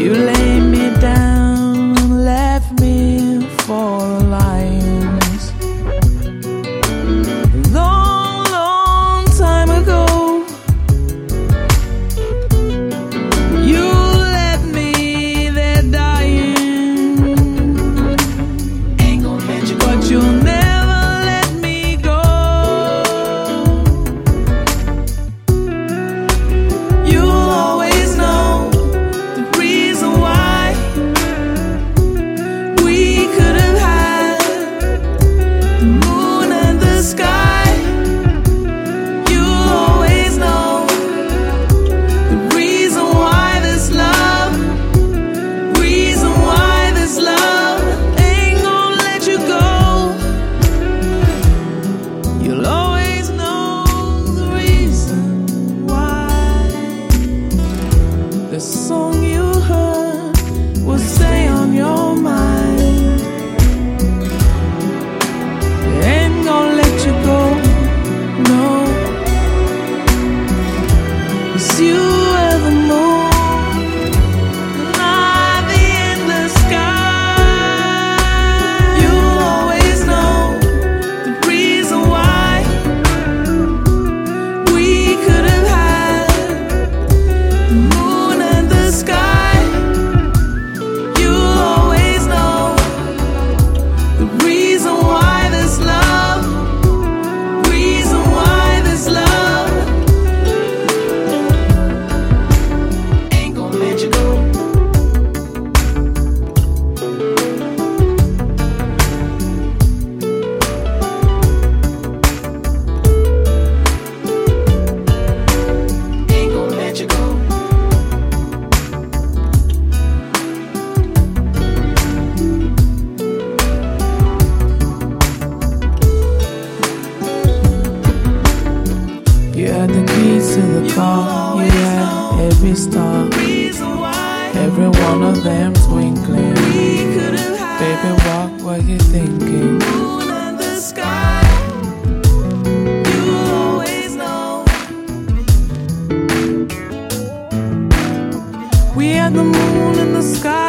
You laid me down, left me for a lions. Long, long time ago, you left me there dying. Ain't gonna let you go, but you'll never let me go. You'll always know the reason why we could have had the moon and the sky. You'll always know the reason why this love, reason why this love ain't gonna let you go. You'll always know the reason why. The song you heard will stay on your mind. It ain't gonna let you go, no. 'Cause you are the moon and I'm the endless sky. You'll always know the reason why we could have had the moon and the sky. You'll always know the reason why this love, reason why this love ain't gonna let you go. Ain't gonna let you go. You had the keys to the car, you had every star, reason why every one of them twinkling. We could have had, baby, what were you thinking? Moon and the sky. You'll always know. We had the moon and the sky.